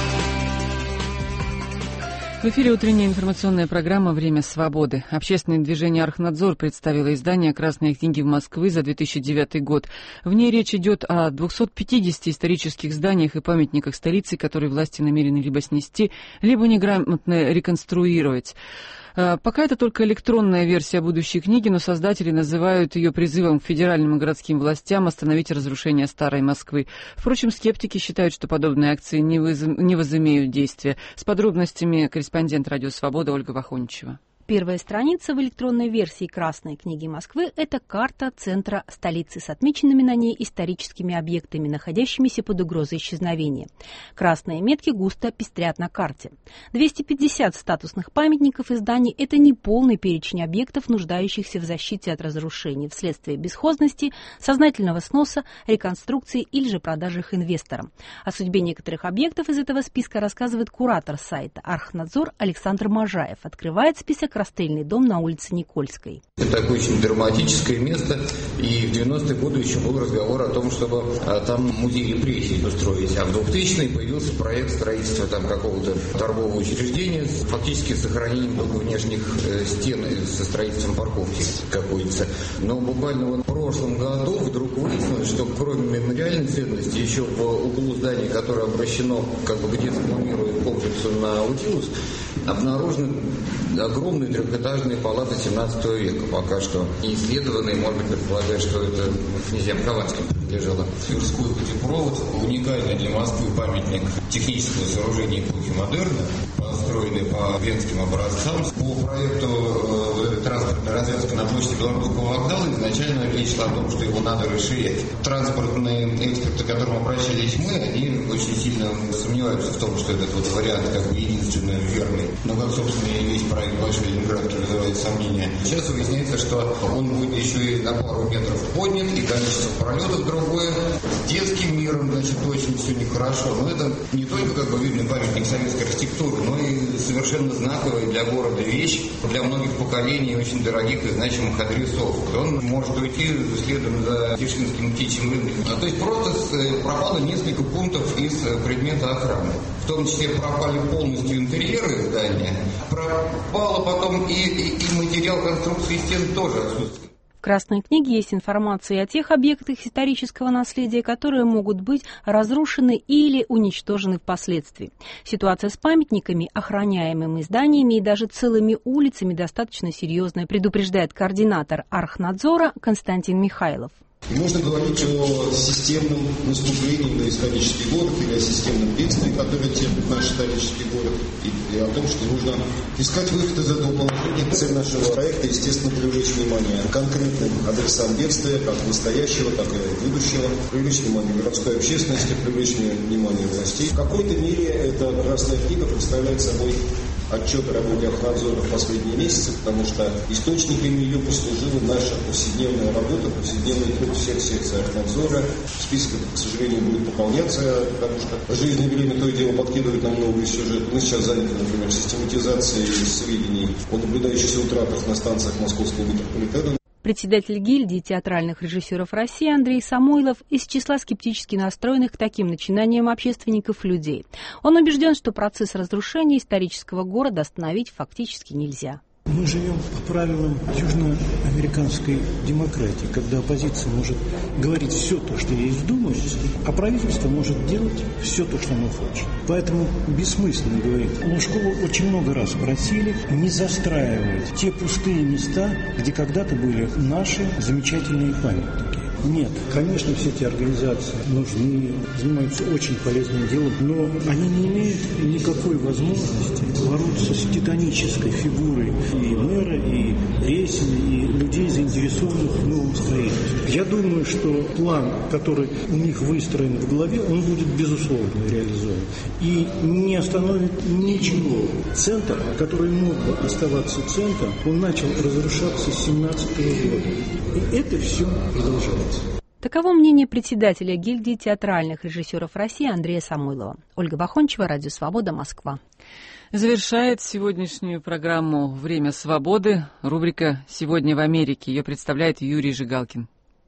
В эфире утренняя информационная программа «Время свободы». Общественное движение «Архнадзор» представило издание «Красные книги в Москве» за две тысячи девятый год. В ней речь идет о двухстах пятидесяти исторических зданиях и памятниках столицы, которые власти намерены либо снести, либо неграмотно реконструировать. Пока это только электронная версия будущей книги, но создатели называют ее призывом к федеральным и городским властям остановить разрушение старой Москвы. Впрочем, скептики считают, что подобные акции не, выз... не возымеют действия. С подробностями корреспондент «Радио Свобода» Ольга Вахоничева. Первая страница в электронной версии «Красной книги Москвы» – это карта центра столицы с отмеченными на ней историческими объектами, находящимися под угрозой исчезновения. Красные метки густо пестрят на карте. двести пятьдесят статусных памятников и зданий – это не полный перечень объектов, нуждающихся в защите от разрушений вследствие бесхозности, сознательного сноса, реконструкции или же продажи их инвесторам. О судьбе некоторых объектов из этого списка рассказывает куратор сайта «Архнадзор» Александр Можаев. Открывает список Расстрельный дом на улице Никольской. Это такое очень драматическое место, и в девяностые годы еще был разговор о том, чтобы а, там музей репрессий устроить, а в двухтысячные появился проект строительства там какого-то торгового учреждения с фактически сохранением только внешних э, стен со строительством парковки какой-то. Но буквально вот в прошлом году вдруг выяснилось, что кроме мемориальной ценности, еще в углу здания, которое обращено как бы к детскому миру и комплексу на Наутилус, Обнаружены огромные трехэтажные палаты семнадцатого века, пока что не исследованные, может быть, предполагают, что это князьям Хованским принадлежало. Тверской путепровод, уникальный для Москвы памятник технического сооружения эпохи модерна, построенный по венским образцам. По проекту э, вот этой транспортной развязки на площади Белорусского вокзала изначально речь шла о том, что его надо расширять. Транспортные эксперты, к которым обращались мы, они очень сильно сомневаются в том, что этот вот вариант как бы единственно верный. Но как, собственно, и весь проект Большой Ленинградки вызывает сомнения. Сейчас выясняется, что он будет еще и на пару метров поднят, и количество пролетов другое. С детским миром, значит, очень все нехорошо. Но это не только как бы видный памятник советской архитектуры, но и совершенно знаковая для города вещь, для многих поколений очень дорогих и значимых адресов. Он может уйти следом за Тишинским птичьим рынком. А то есть просто пропало несколько пунктов из предмета охраны. В том числе пропали полностью интерьеры здания, пропало потом и, и, и материал конструкции стен тоже отсутствует. В Красной книге есть информация и о тех объектах исторического наследия, которые могут быть разрушены или уничтожены впоследствии. Ситуация с памятниками, охраняемыми зданиями и даже целыми улицами достаточно серьезная, предупреждает координатор Архнадзора Константин Михайлов. Можно говорить о системном наступлении на исторический город или о системном бедствии, которое терпит наш исторический город, и, и о том, что нужно искать выход из этого положения. Цель нашего проекта, естественно, привлечь внимание к конкретным адресам бедствия, как настоящего, так и будущего, привлечь внимание городской общественности, привлечь внимание властей. В какой-то мере эта красная книга представляет собой отчет о работе Архнадзора в последние месяцы, потому что источниками ее послужила наша повседневная работа, повседневный труд всех секций Архнадзора. Список, к сожалению, будет пополняться, потому что жизнь и время то и дело подкидывает нам новые сюжеты. Мы сейчас заняты, например, систематизацией сведений о наблюдающихся утратах на станциях московского метрополитена. Председатель гильдии театральных режиссеров России Андрей Самойлов из числа скептически настроенных к таким начинаниям общественников людей. Он убежден, что процесс разрушения исторического города остановить фактически нельзя. Мы живем по правилам южноамериканской демократии, когда оппозиция может говорить все то, что ей вздумается, а правительство может делать все то, что оно хочет. Поэтому бессмысленно говорить. Но школу очень много раз просили не застраивать те пустые места, где когда-то были наши замечательные памятники. Нет, конечно, все эти организации нужны, занимаются очень полезным делом, но они не имеют никакой возможности бороться с титанической фигурой и мэра, и Ресина, и людей, заинтересованных в новом строительстве. Я думаю, что план, который у них выстроен в голове, он будет безусловно реализован. И не остановит ничего. Центр, который мог бы оставаться центром, он начал разрушаться с семнадцатого года. И это все продолжается. Таково мнение председателя гильдии театральных режиссеров России Андрея Самойлова. Ольга Бахончева, Радио Свобода, Москва. Завершает сегодняшнюю программу «Время свободы» рубрика «Сегодня в Америке». Ее представляет Юрий Жигалкин.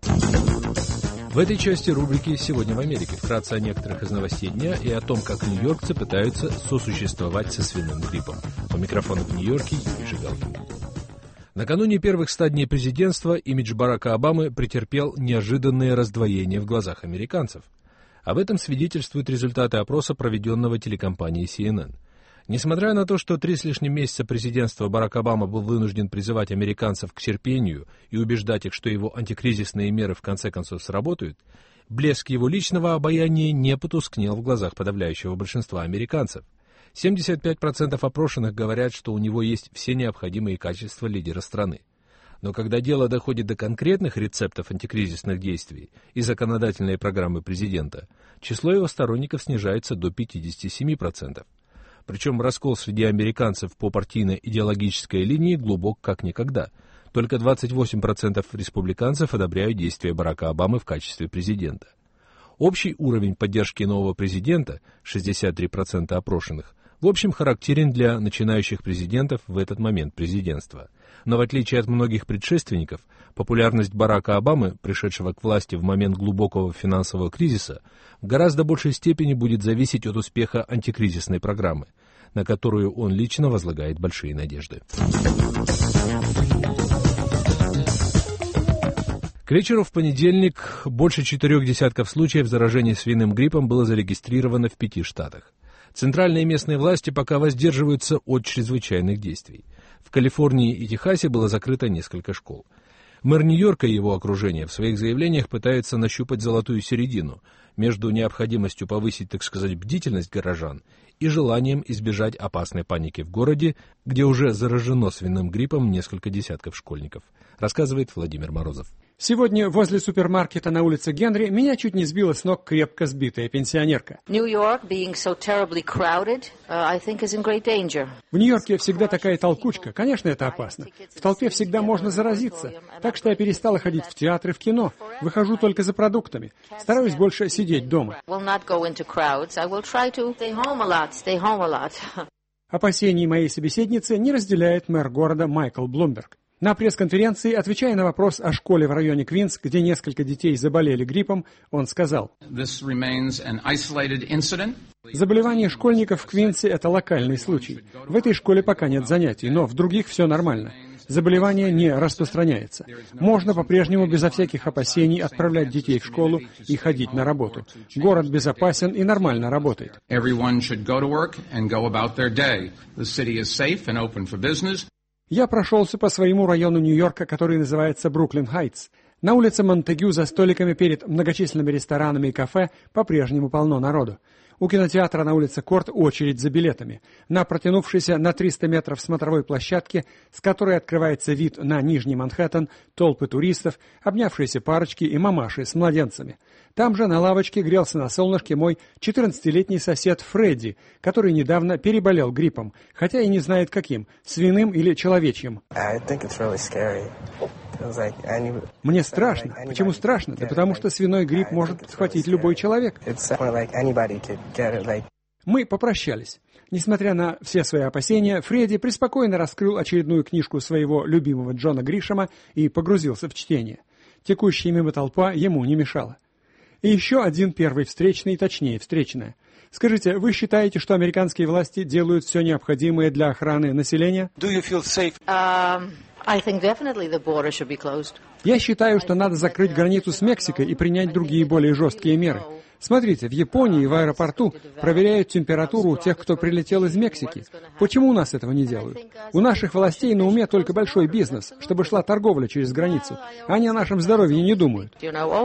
В этой части рубрики «Сегодня в Америке» вкратце о некоторых из новостей дня и о том, как нью-йоркцы пытаются сосуществовать со свиным гриппом. У микрофона в Нью-Йорке Юрий Жигалкин. Накануне первых ста дней президентства имидж Барака Обамы претерпел неожиданное раздвоение в глазах американцев. Об этом свидетельствуют результаты опроса, проведенного телекомпанией си эн эн. Несмотря на то, что три с лишним месяца президентства Барак Обама был вынужден призывать американцев к терпению и убеждать их, что его антикризисные меры в конце концов сработают, блеск его личного обаяния не потускнел в глазах подавляющего большинства американцев. семьдесят пять процентов опрошенных говорят, что у него есть все необходимые качества лидера страны. Но когда дело доходит до конкретных рецептов антикризисных действий и законодательной программы президента, число его сторонников снижается до пятьдесят семь процентов. Причем раскол среди американцев по партийно-идеологической линии глубок как никогда. Только двадцать восемь процентов республиканцев одобряют действия Барака Обамы в качестве президента. Общий уровень поддержки нового президента, шестьдесят три процента опрошенных, в общем характерен для начинающих президентов в этот момент президентства. Но в отличие от многих предшественников, популярность Барака Обамы, пришедшего к власти в момент глубокого финансового кризиса, в гораздо большей степени будет зависеть от успеха антикризисной программы, на которую он лично возлагает большие надежды. К вечеру в понедельник больше четырех десятков случаев заражения свиным гриппом было зарегистрировано в пяти штатах. Центральные и местные власти пока воздерживаются от чрезвычайных действий. В Калифорнии и Техасе было закрыто несколько школ. Мэр Нью-Йорка и его окружение в своих заявлениях пытаются нащупать золотую середину между необходимостью повысить, так сказать, бдительность горожан и желанием избежать опасной паники в городе, где уже заражено свиным гриппом несколько десятков школьников, рассказывает Владимир Морозов. Сегодня возле супермаркета на улице Генри меня чуть не сбила с ног крепко сбитая пенсионерка. В Нью-Йорке всегда такая толкучка. Конечно, это опасно. В толпе всегда можно заразиться. Так что я перестала ходить в театры, в кино. Выхожу только за продуктами. Стараюсь больше сидеть дома. Опасений моей собеседницы не разделяет мэр города Майкл Блумберг. На пресс-конференции, отвечая на вопрос о школе в районе Квинс, где несколько детей заболели гриппом, он сказал: «Заболевание школьников в Квинсе – это локальный случай. В этой школе пока нет занятий, но в других все нормально. Заболевание не распространяется. Можно по-прежнему безо всяких опасений отправлять детей в школу и ходить на работу. Город безопасен и нормально работает». Я прошелся по своему району Нью-Йорка, который называется Бруклин-Хайтс. На улице Монтегю за столиками перед многочисленными ресторанами и кафе по-прежнему полно народу. У кинотеатра на улице Корт очередь за билетами. На протянувшейся на триста метров смотровой площадке, с которой открывается вид на Нижний Манхэттен, толпы туристов, обнявшиеся парочки и мамаши с младенцами. Там же на лавочке грелся на солнышке мой четырнадцатилетний сосед Фредди, который недавно переболел гриппом, хотя и не знает каким, свиным или человечьим. Мне страшно. Почему страшно? Да потому что свиной грипп может схватить любой человек. Мы попрощались. Несмотря на все свои опасения, Фредди преспокойно раскрыл очередную книжку своего любимого Джона Гришэма и погрузился в чтение. Текущая мимо толпа ему не мешала. И еще один первый встречный, точнее встречная. Скажите, вы считаете, что американские власти делают все необходимое для охраны населения? Do you feel safe? Um... Я считаю, что надо закрыть границу с Мексикой и принять другие более жесткие меры. Смотрите, в Японии в аэропорту проверяют температуру у тех, кто прилетел из Мексики. Почему у нас этого не делают? У наших властей на уме только большой бизнес, чтобы шла торговля через границу. Они о нашем здоровье не думают.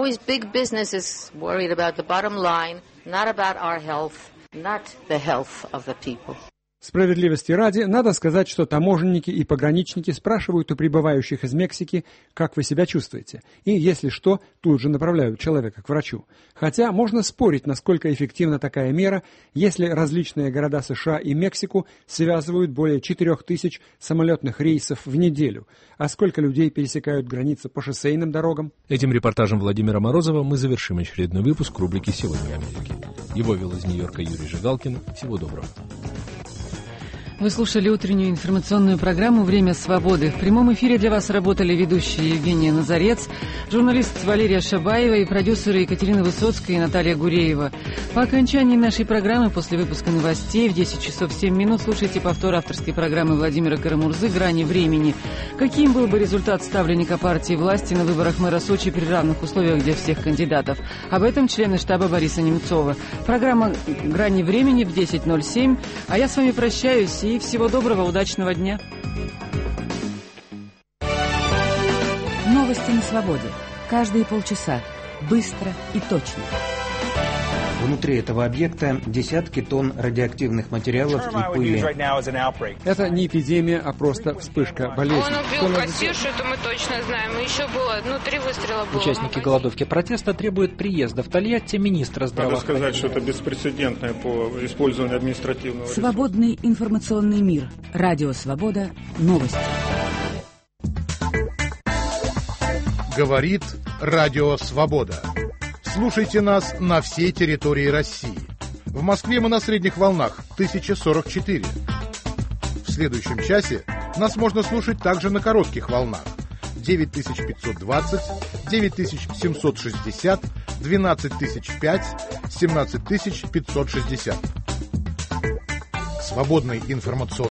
Справедливости ради, надо сказать, что таможенники и пограничники спрашивают у прибывающих из Мексики, как вы себя чувствуете, и, если что, тут же направляют человека к врачу. Хотя можно спорить, насколько эффективна такая мера, если различные города США и Мексику связывают более четырех тысяч самолетных рейсов в неделю. А сколько людей пересекают границы по шоссейным дорогам? Этим репортажем Владимира Морозова мы завершим очередной выпуск рубрики «Сегодня в Америке». Его вел из Нью-Йорка Юрий Жигалкин. Всего доброго. Вы слушали утреннюю информационную программу «Время свободы». В прямом эфире для вас работали ведущие Евгения Назарец, журналист Валерия Шабаева и продюсеры Екатерина Высоцкая и Наталья Гуреева. По окончании нашей программы после выпуска новостей в десять часов семь минут слушайте повтор авторской программы Владимира Карамурзы «Грани времени». Каким был бы результат ставленника партии власти на выборах мэра Сочи при равных условиях для всех кандидатов? Об этом члены штаба Бориса Немцова. Программа «Грани времени» в десять ноль семь. А я с вами прощаюсь. И всего доброго, удачного дня. Новости на свободе. Каждые полчаса. Быстро и точно. Внутри этого объекта десятки тонн радиоактивных материалов и пыли. Это не эпидемия, а просто вспышка болезни. Он убил Катюшу, это мы точно знаем. И еще было, ну, три выстрела было. Участники голодовки протеста требуют приезда в Тольятти министра здравоохранения. Надо сказать, что это беспрецедентное по использованию административного ресурса. Свободный информационный мир. Радио Свобода. Новости. Говорит Радио Свобода. Слушайте нас на всей территории России. В Москве мы на средних волнах тысяча сорок четыре. В следующем часе нас можно слушать также на коротких волнах девять тысяч пятьсот двадцать, девять тысяч семьсот шестьдесят, двенадцать тысяч пять, семнадцать тысяч пятьсот шестьдесят. Свободный информационный